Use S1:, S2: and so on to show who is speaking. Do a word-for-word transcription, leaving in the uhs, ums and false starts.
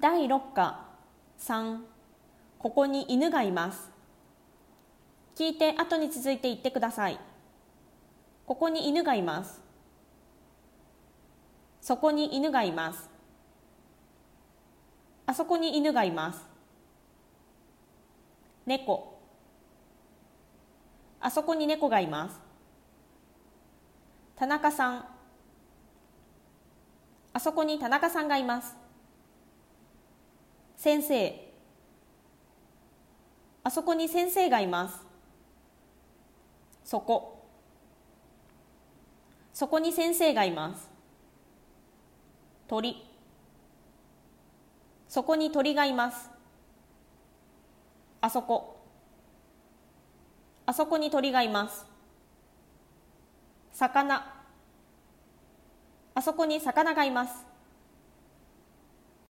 S1: だいろっかさん、ここに犬がいます。聞いて後に続いて言ってください。ここに犬がいます。そこに犬がいます。あそこに犬がいます。猫。あそこに猫がいます。田中さん。あそこに田中さんがいます。先生。あそこに先生がいます。そこ。そこに先生がいます。鳥。そこに鳥がいます。あそこ。あそこに鳥がいます。魚。あそこに魚がいます。